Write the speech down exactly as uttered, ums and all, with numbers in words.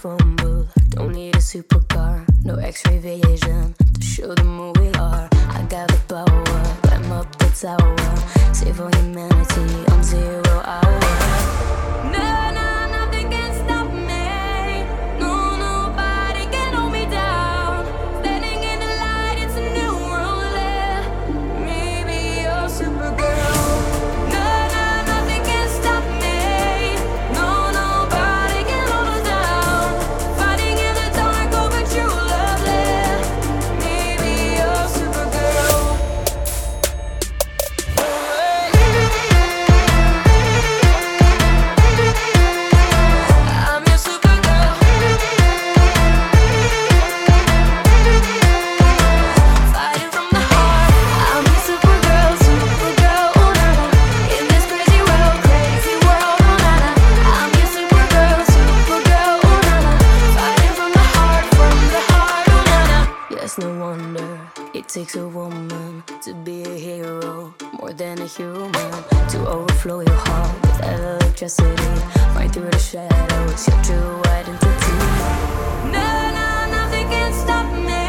phone booth. Don't need a supercar, no X-ray vision to show them who we are. I got the power, climb up the tower, save all humanity on zero hour. No, no, nothing can stop me. No, nobody can hold me down. Standing in the light, it's a new world. Yeah. Maybe you're Supergirl. No, no, nothing can stop me. No, nobody can hold us down. Fighting in the dark over true love. Yeah. Maybe you're Supergirl. I'm your Supergirl. Fighting from the heart. I'm your Supergirl, Supergirl, oh na na. In this crazy world, crazy world, oh na na. I'm your Supergirl, Supergirl, oh na na. Fighting from the heart, from the heart, oh na na. Yes, no wonder it takes a woman to be a hero, more than a human, to overflow your heart with electricity, right through the shadows, your true identity. No, no, nothing can stop me.